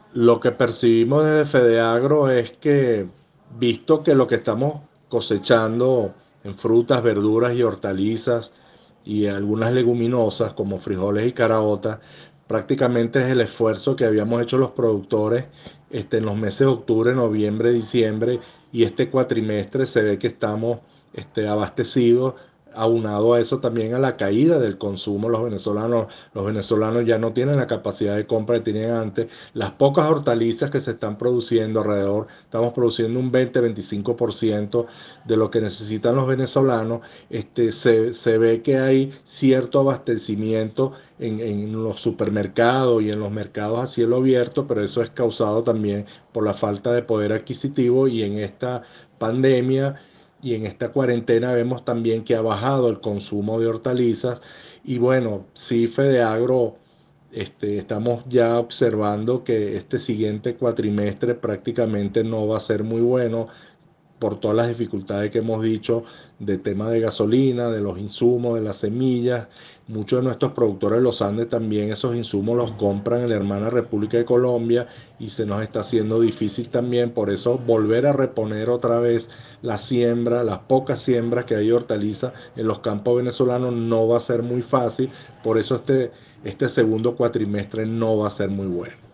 Lo que percibimos desde Fedeagro es que, visto que lo que estamos cosechando en frutas, verduras y hortalizas y algunas leguminosas como frijoles y caraotas, prácticamente es el esfuerzo que habíamos hecho los productores en los meses de octubre, noviembre, diciembre, y este cuatrimestre se ve que estamos abastecidos. Aunado a eso también a la caída del consumo, los venezolanos ya no tienen la capacidad de compra que tenían antes. Las pocas hortalizas que se están produciendo alrededor, estamos produciendo un 20-25% de lo que necesitan los venezolanos. Se ve que hay cierto abastecimiento en los supermercados y en los mercados a cielo abierto, pero eso es causado también por la falta de poder adquisitivo, y en esta pandemia y en esta cuarentena vemos también que ha bajado el consumo de hortalizas. Y bueno, sí, Fedeagro, estamos ya observando que este siguiente cuatrimestre prácticamente no va a ser muy bueno por todas las dificultades que hemos dicho de tema de gasolina, de los insumos, de las semillas. Muchos de nuestros productores de los Andes también esos insumos los compran en la hermana República de Colombia, y se nos está haciendo difícil también. Por eso volver a reponer otra vez la siembra, las pocas siembras que hay de hortalizas en los campos venezolanos no va a ser muy fácil. Por eso este segundo cuatrimestre no va a ser muy bueno.